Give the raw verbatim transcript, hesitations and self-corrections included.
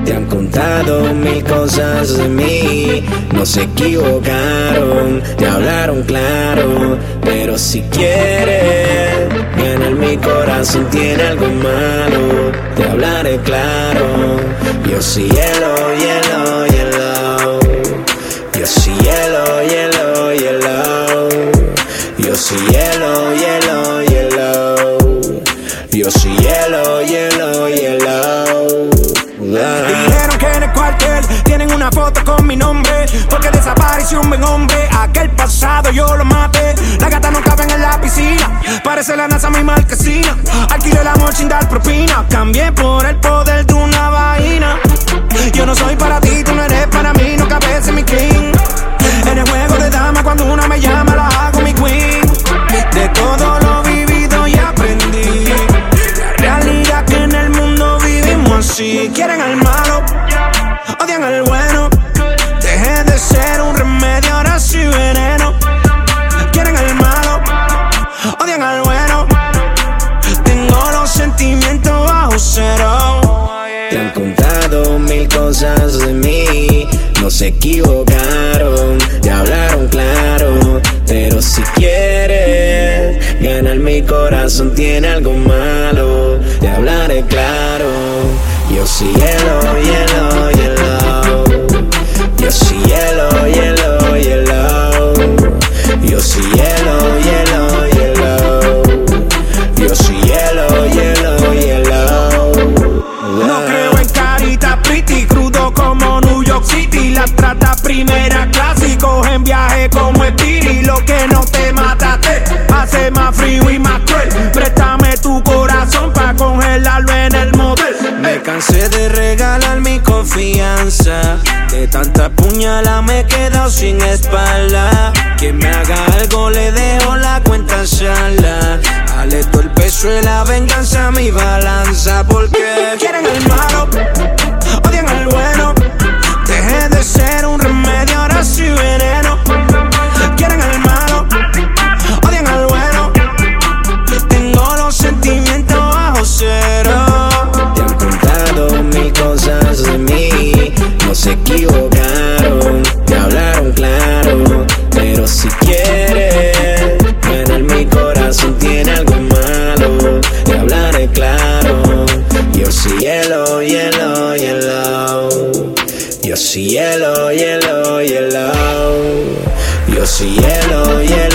Te han contado mil cosas de mí, no se equivocaron, te hablaron claro. Pero si quieres ganar mi corazón, tiene algo malo, te hablaré claro. Yo soy hielo, hielo, hielo. Yo soy hielo, hielo, hielo. Yo soy hielo, hielo, hielo. Yo soy hielo, hielo, hielo. Dijeron que en el cuartel tienen una foto con mi nombre, porque desapareció un buen hombre. Aquel pasado yo lo maté. Las gatas no caben en la piscina, parece la NASA mi marquesina. Alquilé el amor sin dar propina, cambié por el poder de una vaina. Yo no soy para ti, tú no eres para mí, no cabes en mi king. En el juego de dama cuando una me llama la hago mi queen. De todo lo vivido y aprendí, la realidad que en el mundo vivimos así. Quieren al malo, odian al bueno. Dejé de ser un remedio, ahora soy veneno. Quieren al malo, odian al bueno. Tengo los sentimientos bajo cero. Te han contado mil cosas de mí, no se equivocaron, te hablaron claro. Pero si quieres ganar mi corazón, tiene algo malo, te hablaré claro. Yo soy hielo, hielo, hielo. Yo soy hielo, hielo, hielo. Yo soy hielo, hielo, hielo. Yo soy hielo, hielo, hielo. No creo en carita pretty, crudo como New York City. La trata primera clase y cogen viaje como Speedy. Lo que no te mata te hace más frío y más cruel. Préstame tu corazón pa' congelarlo en el motel. Me cansé de regalar mi confianza, de tanta puñalada me he quedado sin espalda. Quien me haga algo le dejo la cuenta sala. Dale todo el peso de la venganza a mi balanza. Porque quieren al malo, odian al bueno. Dejé de ser un remedio, ahora soy veneno. Quieren al malo, odian al bueno. Tengo los sentimientos bajo cero. te han contado mil cosas de mí, no se equivocaron, te hablaron claro. Pero si quieres ganar mi corazón, tiene algo malo, te hablaré claro. Yo soy hielo, hielo, hielo. Yo soy hielo, hielo, hielo. Yo soy hielo, hielo.